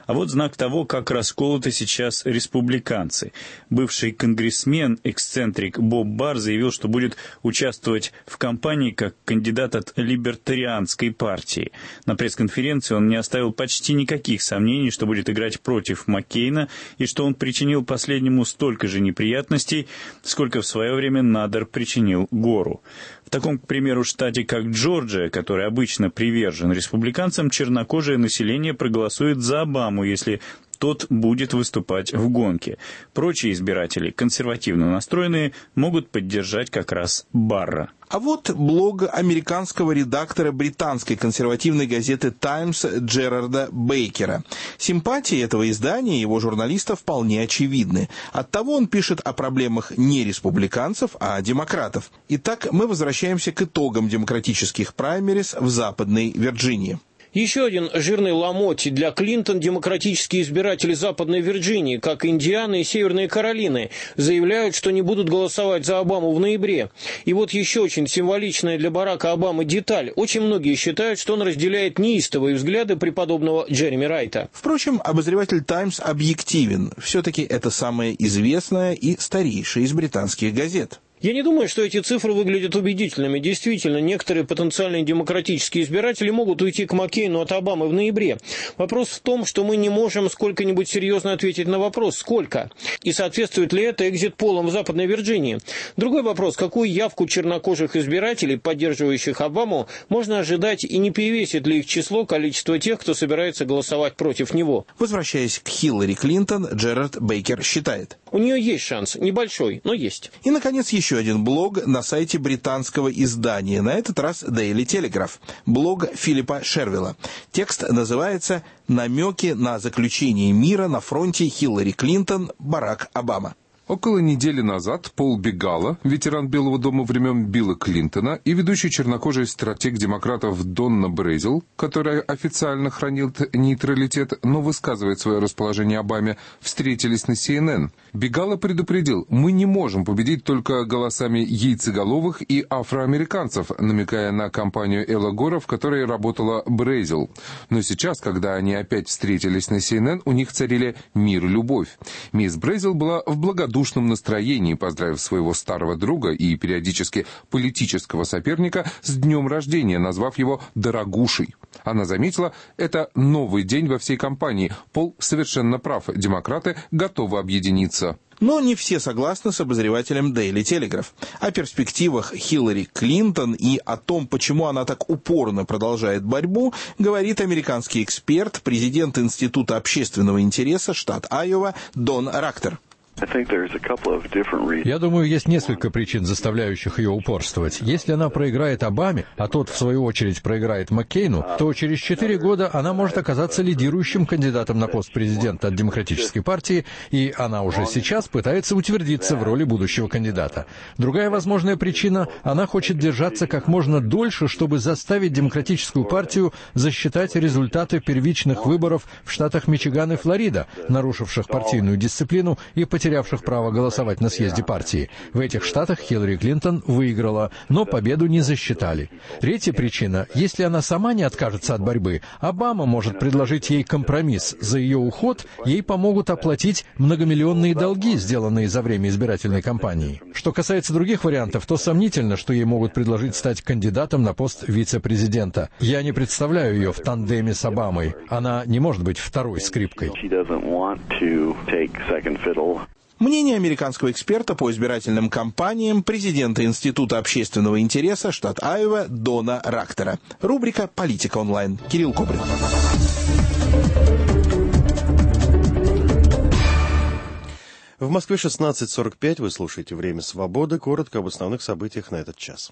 А вот знак того, как расколоты сейчас республиканцы. Бывший конгрессмен, эксцентрик Боб Барр заявил, что будет участвовать в кампании как кандидат от либертарианской партии. На пресс-конференции он не оставил почти никаких сомнений, что будет играть против Маккейна и что он причинил последнему столько же неприятностей, сколько в свое время Надер причинил Гору. В таком, к примеру, штате, как Джорджия, который обычно привержен республиканцам, чернокожее население проголосует за Обаму, если тот будет выступать в гонке. Прочие избиратели, консервативно настроенные, могут поддержать как раз Барра. А вот блог американского редактора британской консервативной газеты «Таймс» Джерарда Бейкера. Симпатии этого издания и его журналиста вполне очевидны. Оттого он пишет о проблемах не республиканцев, а демократов. Итак, мы возвращаемся к итогам демократических праймериз в Западной Вирджинии. Еще один жирный ломоть для Клинтон. Демократические избиратели Западной Вирджинии, как Индианы и Северной Каролины, заявляют, что не будут голосовать за Обаму в ноябре. И вот еще очень символичная для Барака Обамы деталь. Очень многие считают, что он разделяет неистовые взгляды преподобного Джереми Райта. Впрочем, обозреватель «Таймс» объективен. Все-таки это самая известная и старейшая из британских газет. Я не думаю, что эти цифры выглядят убедительными. Действительно, некоторые потенциальные демократические избиратели могут уйти к Маккейну от Обамы в ноябре. Вопрос в том, что мы не можем сколько-нибудь серьезно ответить на вопрос, сколько. И соответствует ли это экзит-полам в Западной Вирджинии. Другой вопрос, какую явку чернокожих избирателей, поддерживающих Обаму, можно ожидать и не перевесит ли их число количество тех, кто собирается голосовать против него. Возвращаясь к Хиллари Клинтон, Джерард Бейкер считает: у нее есть шанс, небольшой, но есть. И, наконец, еще один блог на сайте британского издания, на этот раз Daily Telegraph, блог Филиппа Шервилла. Текст называется «Намеки на заключение мира на фронте Хиллари Клинтон, Барак Обама». Около недели назад Пол Бегала, ветеран Белого дома времен Билла Клинтона, и ведущий чернокожий стратег демократов Донна Брейзел, который официально хранит нейтралитет, но высказывает свое расположение Обаме, встретились на CNN. Бегала предупредил: «Мы не можем победить только голосами яйцеголовых и афроамериканцев», намекая на кампанию Элла Гора, в которой работала Брейзел. Но сейчас, когда они опять встретились на CNN, у них царили мир и любовь. Мисс Брейзел была в благодушном настроении, поздравив своего старого друга и периодически политического соперника с днем рождения, назвав его «дорогушей». Она заметила: это новый день во всей кампании. Пол совершенно прав, демократы готовы объединиться. Но не все согласны с обозревателем Daily Telegraph. О перспективах Хиллари Клинтон и о том, почему она так упорно продолжает борьбу, говорит американский эксперт, президент Института общественного интереса штат Айова Дон Рактер. Я думаю, есть несколько причин, заставляющих ее упорствовать. Если она проиграет Обаме, а тот, в свою очередь, проиграет Маккейну, то через 4 года она может оказаться лидирующим кандидатом на пост президента от Демократической партии, и она уже сейчас пытается утвердиться в роли будущего кандидата. Другая возможная причина — она хочет держаться как можно дольше, чтобы заставить Демократическую партию засчитать результаты первичных выборов в штатах Мичиган и Флорида, нарушивших партийную дисциплину и потерявших право голосовать на съезде партии. В этих штатах Хиллари Клинтон выиграла, но победу не засчитали. Третья причина — если она сама не откажется от борьбы, Обама может предложить ей компромисс. За ее уход ей помогут оплатить многомиллионные долги, сделанные за время избирательной кампании. Что касается других вариантов, то сомнительно, что ей могут предложить стать кандидатом на пост вице-президента. Я не представляю ее в тандеме с Обамой. Она не может быть второй скрипкой. Мнение американского эксперта по избирательным кампаниям, президента Института общественного интереса штат Айова Дона Рактера. Рубрика «Политика онлайн». Кирилл Кобрин. В Москве 16:45. Вы слушаете «Время свободы». Коротко об основных событиях на этот час.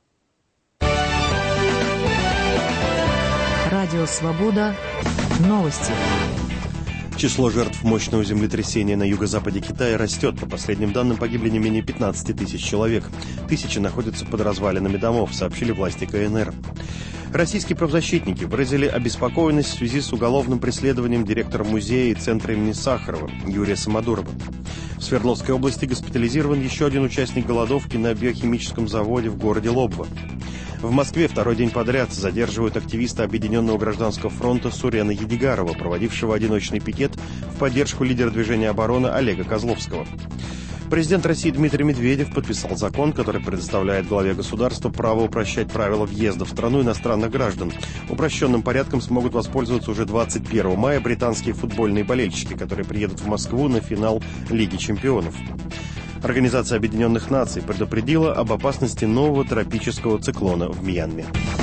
Радио «Свобода». Новости. Число жертв мощного землетрясения на юго-западе Китая растет. По последним данным, погибли не менее 15 тысяч человек. Тысячи находятся под развалинами домов, сообщили власти КНР. Российские правозащитники выразили обеспокоенность в связи с уголовным преследованием директора музея и центра имени Сахарова Юрия Самодурова. В Свердловской области госпитализирован еще один участник голодовки на биохимическом заводе в городе Лобва. В Москве второй день подряд задерживают активиста Объединенного гражданского фронта Сурена Едигарова, проводившего одиночный пикет в поддержку лидера движения «Оборона» Олега Козловского. Президент России Дмитрий Медведев подписал закон, который предоставляет главе государства право упрощать правила въезда в страну иностранных граждан. Упрощенным порядком смогут воспользоваться уже 21 мая британские футбольные болельщики, которые приедут в Москву на финал Лиги чемпионов. Организация Объединенных Наций предупредила об опасности нового тропического циклона в Мьянме.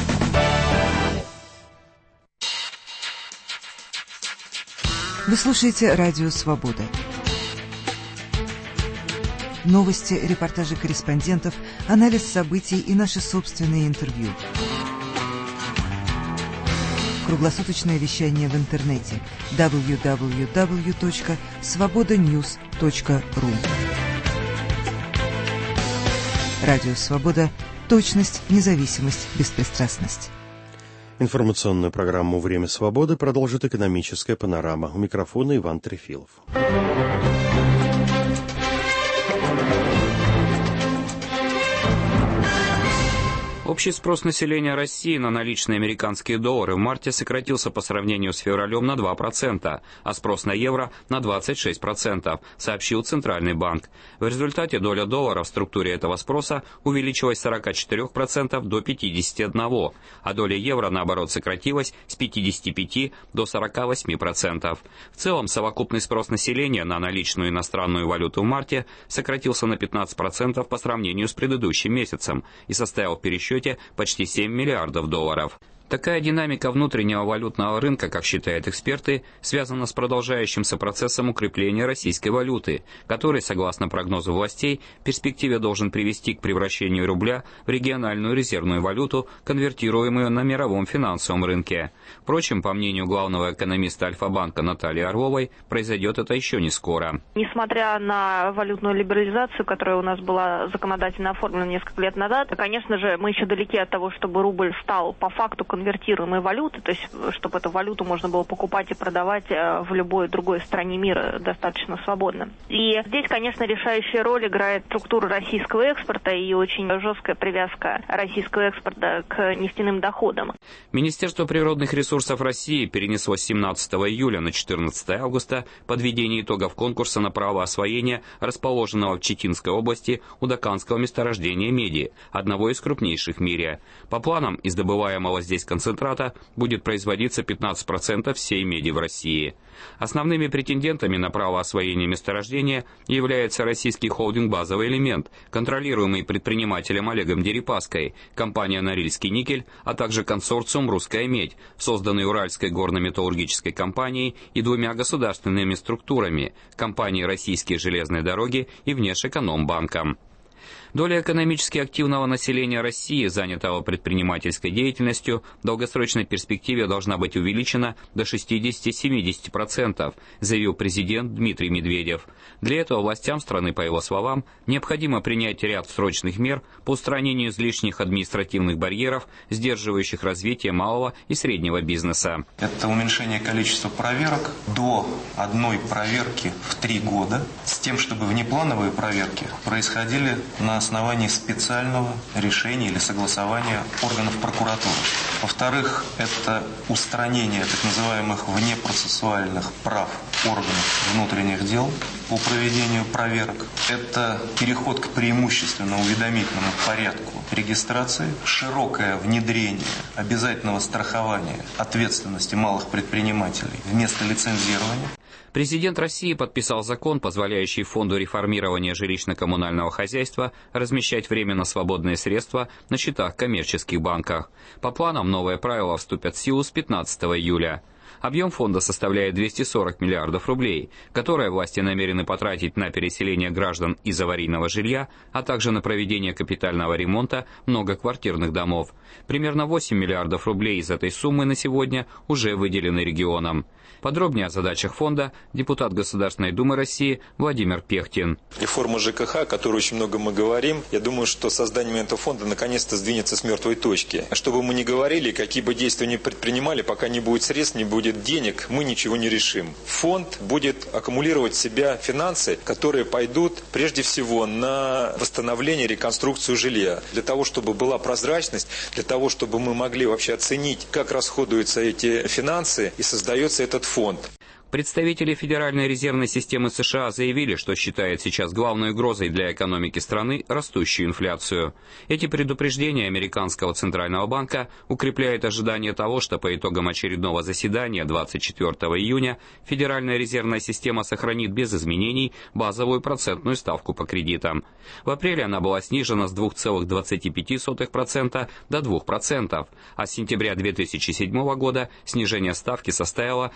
Вы слушаете «Радио Свобода». Новости, репортажи корреспондентов, анализ событий и наши собственные интервью. Круглосуточное вещание в интернете www.svobodanews.ru. Радио «Свобода». Точность, независимость, беспристрастность. Информационную программу «Время свободы» продолжит экономическая панорама. У микрофона Иван Трефилов. Общий спрос населения России на наличные американские доллары в марте сократился по сравнению с февралем на 2%, а спрос на евро на 26%, сообщил Центральный банк. В результате доля доллара в структуре этого спроса увеличилась с 44% до 51%, а доля евро, наоборот, сократилась с 55% до 48%. В целом, совокупный спрос населения на наличную иностранную валюту в марте сократился на 15% по сравнению с предыдущим месяцем и составил в пересчете почти 7 миллиардов долларов. Такая динамика внутреннего валютного рынка, как считают эксперты, связана с продолжающимся процессом укрепления российской валюты, который, согласно прогнозу властей, в перспективе должен привести к превращению рубля в региональную резервную валюту, конвертируемую на мировом финансовом рынке. Впрочем, по мнению главного экономиста Альфа-банка Натальи Орловой, произойдет это еще не скоро. Несмотря на валютную либерализацию, которая у нас была законодательно оформлена несколько лет назад, конечно же, мы еще далеки от того, чтобы рубль стал по факту конвертируемой валюты, то есть чтобы эту валюту можно было покупать и продавать в любой другой стране мира достаточно свободно. И здесь, конечно, решающая роль играет структура российского экспорта и очень жесткая привязка российского экспорта к нефтяным доходам. Министерство природных ресурсов России перенесло с 17 июля на 14 августа подведение итогов конкурса на право освоения расположенного в Читинской области удаканского месторождения меди, одного из крупнейших в мире. По планам, из добываемого здесь концентрата будет производиться 15% всей меди в России. Основными претендентами на право освоения месторождения является российский холдинг «Базовый элемент», контролируемый предпринимателем Олегом Дерипаской, компания «Норильский никель», а также консорциум «Русская медь», созданный Уральской горно-металлургической компанией и двумя государственными структурами – компанией «Российские железные дороги» и Внешэкономбанком. Доля экономически активного населения России, занятого предпринимательской деятельностью, в долгосрочной перспективе должна быть увеличена до 60-70%, заявил президент Дмитрий Медведев. Для этого властям страны, по его словам, необходимо принять ряд срочных мер по устранению излишних административных барьеров, сдерживающих развитие малого и среднего бизнеса. Это уменьшение количества проверок до одной проверки в 3 года, с тем, чтобы внеплановые проверки происходили на основании специального решения или согласования органов прокуратуры. Во-вторых, это устранение так называемых внепроцессуальных прав органов внутренних дел по проведению проверок. Это переход к преимущественно уведомительному порядку регистрации, широкое внедрение обязательного страхования ответственности малых предпринимателей вместо лицензирования. Президент России подписал закон, позволяющий Фонду реформирования жилищно-коммунального хозяйства размещать временно свободные средства на счетах в коммерческих банках. По планам, новые правила вступят в силу с 15 июля. Объем фонда составляет 240 миллиардов рублей, которые власти намерены потратить на переселение граждан из аварийного жилья, а также на проведение капитального ремонта многоквартирных домов. Примерно 8 миллиардов рублей из этой суммы на сегодня уже выделены регионам. Подробнее о задачах фонда депутат Государственной Думы России Владимир Пехтин. Реформа ЖКХ, о которой очень много мы говорим, я думаю, что созданием этого фонда наконец-то сдвинется с мертвой точки. Что бы мы ни говорили, какие бы действия ни предпринимали, пока не будет средств, не будет будет денег, мы ничего не решим. Фонд будет аккумулировать в себя финансы, которые пойдут прежде всего на восстановление, реконструкцию жилья. Для того, чтобы была прозрачность, для того, чтобы мы могли вообще оценить, как расходуются эти финансы и создается этот фонд. Представители Федеральной резервной системы США заявили, что считают сейчас главной угрозой для экономики страны растущую инфляцию. Эти предупреждения американского Центрального банка укрепляют ожидание того, что по итогам очередного заседания 24 июня Федеральная резервная система сохранит без изменений базовую процентную ставку по кредитам. В апреле она была снижена с 2,25% до 2%, а с сентября 2007 года снижение ставки составило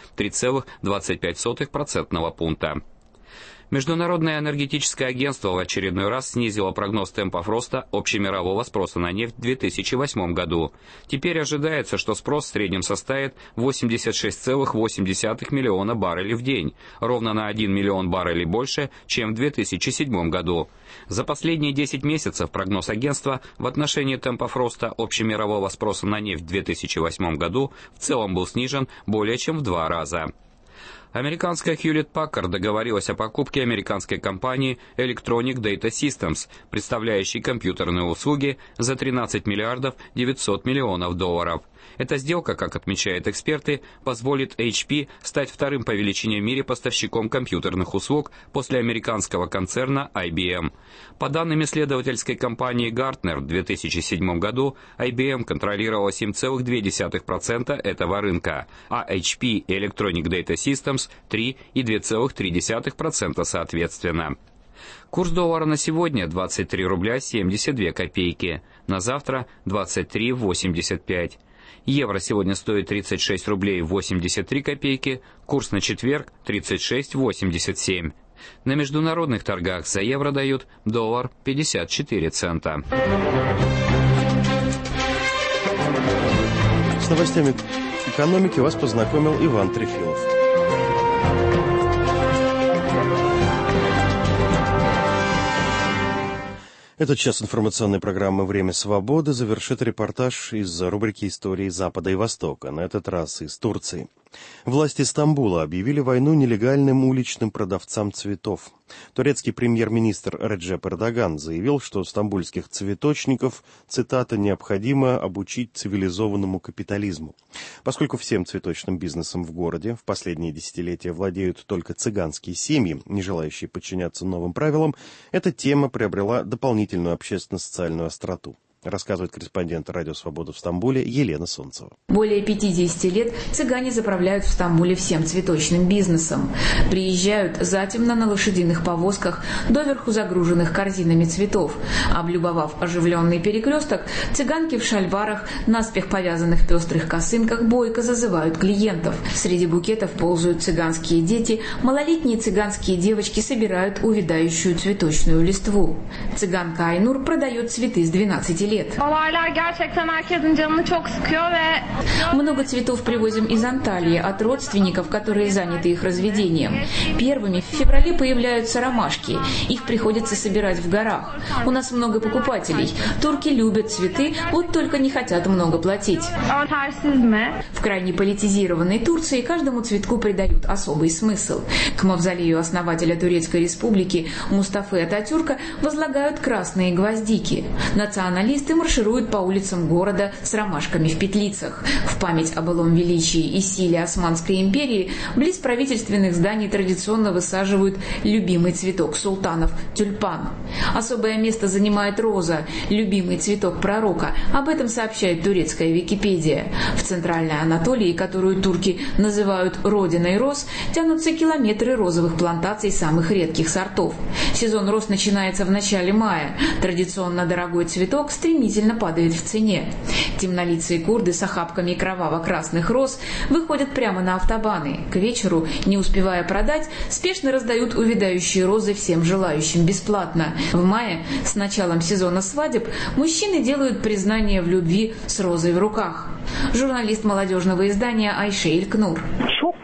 3,25% пункта. Международное энергетическое агентство в очередной раз снизило прогноз темпов роста общемирового спроса на нефть в 2008 году. Теперь ожидается, что спрос в среднем составит 86,8 миллиона баррелей в день, ровно на 1 миллион баррелей больше, чем в 2007 году. За последние 10 месяцев прогноз агентства в отношении темпов роста общемирового спроса на нефть в 2008 году в целом был снижен более чем в 2 раза. Американская Hewlett-Packard договорилась о покупке американской компании Electronic Data Systems, представляющей компьютерные услуги, за 13 миллиардов 900 миллионов долларов. Эта сделка, как отмечают эксперты, позволит HP стать вторым по величине в мире поставщиком компьютерных услуг после американского концерна IBM. По данным исследовательской компании Gartner, в 2007 году IBM контролировала 7,2% этого рынка, а HP и Electronic Data Systems 3,2% соответственно. Курс доллара на сегодня 23 рубля 72 копейки, на завтра 23,85. Евро сегодня стоит 36 рублей 83 копейки, курс на четверг 36,87. На международных торгах за евро дают доллар 54 цента. С новостями экономики вас познакомил Иван Трефилов. Этот час информационной программы «Время свободы» завершит репортаж из рубрики «Истории Запада и Востока», на этот раз из Турции. Власти Стамбула объявили войну нелегальным уличным продавцам цветов. Турецкий премьер-министр Реджеп Эрдоган заявил, что стамбульских цветочников, цитата, «необходимо обучить цивилизованному капитализму». Поскольку всем цветочным бизнесом в городе в последние десятилетия владеют только цыганские семьи, не желающие подчиняться новым правилам, эта тема приобрела дополнительную общественно-социальную остроту. Рассказывает корреспондент «Радио Свобода» в Стамбуле Елена Солнцева. Более 50 лет цыгане заправляют в Стамбуле всем цветочным бизнесом. Приезжают затемно на лошадиных повозках, доверху загруженных корзинами цветов. Облюбовав оживленный перекресток, цыганки в шальварах, наспех повязанных пестрых косынках, бойко зазывают клиентов. Среди букетов ползают цыганские дети, малолетние цыганские девочки собирают увядающую цветочную листву. Цыганка Айнур продает цветы с 12 лет. Много цветов привозим из Анталии от родственников, которые заняты их разведением. Первыми в феврале появляются ромашки. Их приходится собирать в горах. У нас много покупателей. Турки любят цветы, вот только не хотят много платить. В крайне политизированной Турции каждому цветку придают особый смысл. К мавзолею основателя Турецкой республики Мустафы Ататюрка возлагают красные гвоздики. Националисты маршируют по улицам города с ромашками в петлицах. В память о былом величии и силе Османской империи близ правительственных зданий традиционно высаживают любимый цветок султанов – тюльпан. Особое место занимает роза – любимый цветок пророка. Об этом сообщает турецкая Википедия. В Центральной Анатолии, которую турки называют «родиной роз», тянутся километры розовых плантаций самых редких сортов. Сезон роз начинается в начале мая. Традиционно дорогой цветок стремительно падает в цене. Темнолицые курды с охапками кроваво-красных роз выходят прямо на автобаны. К вечеру, не успевая продать, спешно раздают увядающие розы всем желающим бесплатно. В мае, с началом сезона свадеб, мужчины делают признание в любви с розой в руках. Журналист молодежного издания Айше Илькнур.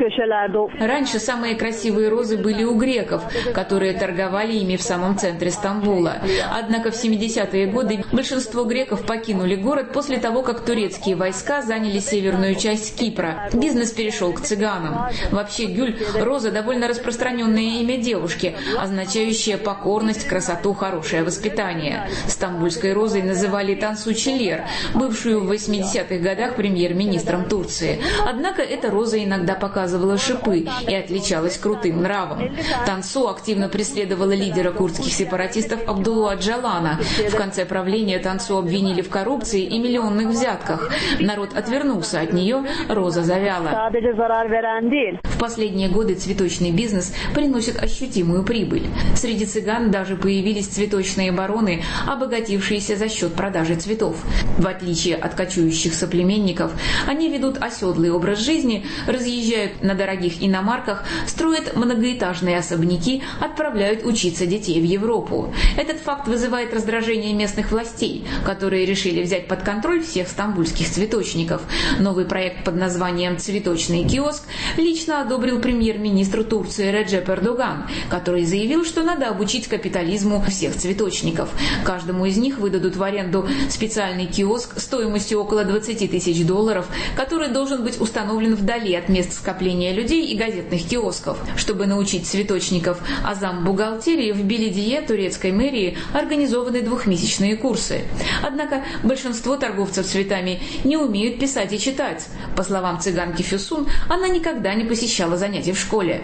Раньше самые красивые розы были у греков, которые торговали ими в самом центре Стамбула. Однако в 70-е годы большинство греков покинули город после того, как турецкие войска заняли северную часть Кипра. Бизнес перешел к цыганам. Вообще гюль – роза, довольно распространенное имя девушки, означающее покорность, красоту, хорошее воспитание. Стамбульской розой называли Тансу Челер, бывшую в 80-х годах премьер-министром Турции. Однако эта роза иногда показывала шипы и отличалась крутым нравом. Тансу активно преследовала лидера курдских сепаратистов Абдуллу Аджалана. В конце правления Тансу обвинили в коррупции и миллионных взятках. Народ отвернулся от нее, роза завяла. В последние годы цветочный бизнес приносит ощутимую прибыль. Среди цыган даже появились цветочные бароны, обогатившиеся за счет продажи цветов. В отличие от кочующих соплеменников, они ведут оседлый образ жизни, разъезжают на дорогих иномарках, строят многоэтажные особняки, отправляют учиться детей в Европу. Этот факт вызывает раздражение местных властей, которые решили взять под контроль всех стамбульских цветочников. Новый проект под названием «Цветочный киоск» лично одобрил премьер-министр Турции Реджеп Эрдоган, который заявил, что надо обучить капитализму всех цветочников. Каждому из них выдадут в аренду специальный киоск стоимостью около $20 тысяч, который должен быть установлен вдали от мест скопления людей и газетных киосков. Чтобы научить цветочников азам бухгалтерии, в Белидие, турецкой мэрии, организованы двухмесячные курсы. Однако большинство торговцев цветами не умеют писать и читать. По словам цыганки Фюсун, она никогда не посещала занятий в школе.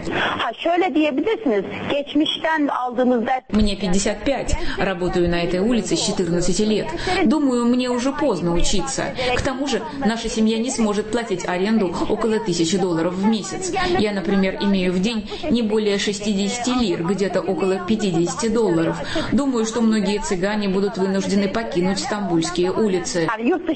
Мне 55, работаю на этой улице с 14 лет. Думаю, мне уже поздно учиться. К тому же наша семья не сможет платить аренду около $1000 в месяц. Я, например, имею в день не более 60 лир, где-то около $50. Думаю, что многие цыгане будут вынуждены покинуть стамбульские улицы.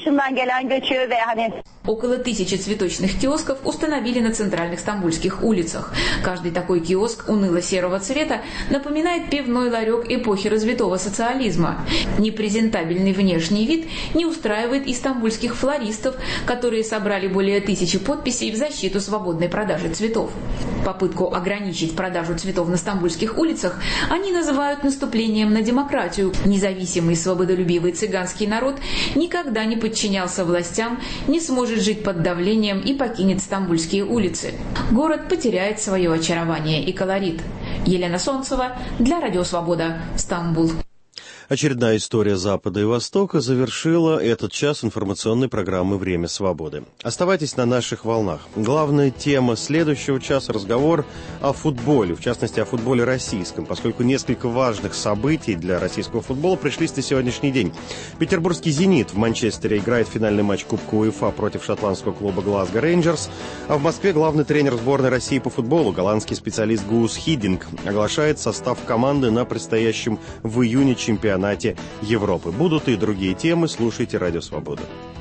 Около 1000 цветочных киосков установили на центральных стамбульских улицах. Каждый такой киоск уныло-серого цвета напоминает пивной ларек эпохи развитого социализма. Непрезентабельный внешний вид не устраивает и стамбульских флористов, которые собрали более 1000 подписей в защиту свободной продажи цветов. Попытку ограничить продажу цветов на стамбульских улицах они называют наступлением на демократию. Независимый свободолюбивый цыганский народ никогда не подчинялся властям, не сможет жить под давлением и покинет стамбульские улицы. Город потеряет свое очарование и колорит. Елена Солнцева для Радио Свобода, Стамбул. Очередная история Запада и Востока завершила этот час информационной программы «Время свободы». Оставайтесь на наших волнах. Главная тема следующего часа – разговор о футболе, в частности, о футболе российском, поскольку несколько важных событий для российского футбола пришлись на сегодняшний день. Петербургский «Зенит» в Манчестере играет финальный матч Кубка УЕФА против шотландского клуба «Глазго Рейнджерс», а в Москве главный тренер сборной России по футболу, голландский специалист Гус Хиддинг, оглашает состав команды на предстоящем в июне чемпионате Европы. Будут и другие темы. Слушайте Радио Свобода.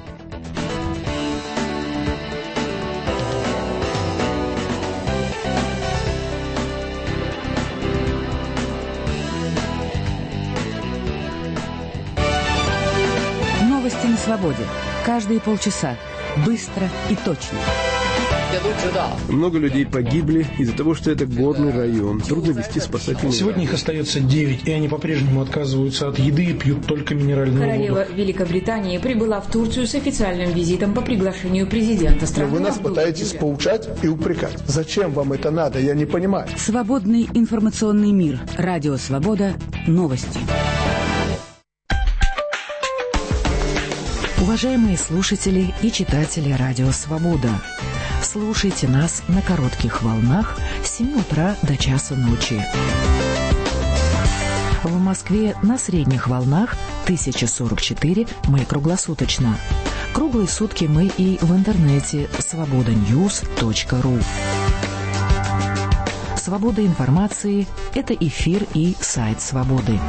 Новости на свободе. Каждые полчаса. Быстро и точно. Много людей погибли из-за того, что это горный район. Трудно вести спасательные. Сегодня их остается 9, и они по-прежнему отказываются от еды и пьют только минеральную воду. Королева Великобритании прибыла в Турцию с официальным визитом по приглашению президента страны. Вы нас пытаетесь поучать и упрекать. Зачем вам это надо? Я не понимаю. Свободный информационный мир. Радио Свобода. Новости. Уважаемые слушатели и читатели Радио Свобода, слушайте нас на коротких волнах с 7 утра до часу ночи. В Москве на средних волнах 1044 мы круглосуточно. Круглые сутки мы и в интернете svobodanews.ru. Свобода информации – это эфир и сайт Свободы.